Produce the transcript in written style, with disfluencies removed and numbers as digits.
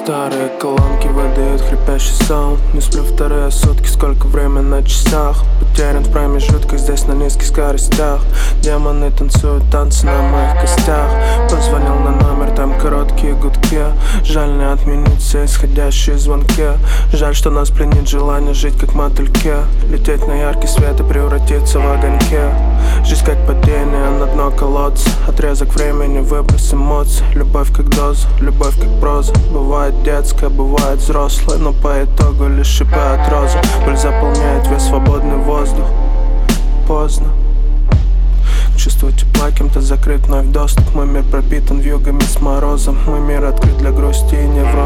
Старые колонки выдают хрипящий саунд. Не сплю вторые сутки, сколько время на часах. Потерян в промежутках, здесь на низких скоростях. Демоны танцуют танцы на моих костях. Позвонил на номер, там короткие гудки. Жаль не отменить все исходящие звонки. Жаль, что нас пленит желание жить как мотыльки. Лететь на яркий свет и превратиться в огоньки. Жизнь как падение на дно колодца. Отрезок времени, выброс эмоций. Любовь как доза, любовь как проза. Бывает детская, бывает взрослая, но по итогу лишь шипы от розы. Боль заполняет весь свободный воздух. Поздно. Чувство тепла, кем-то закрыт вновь доступ. Мой мир пропитан вьюгами с морозом. Мой мир открыт для грусти и невроза.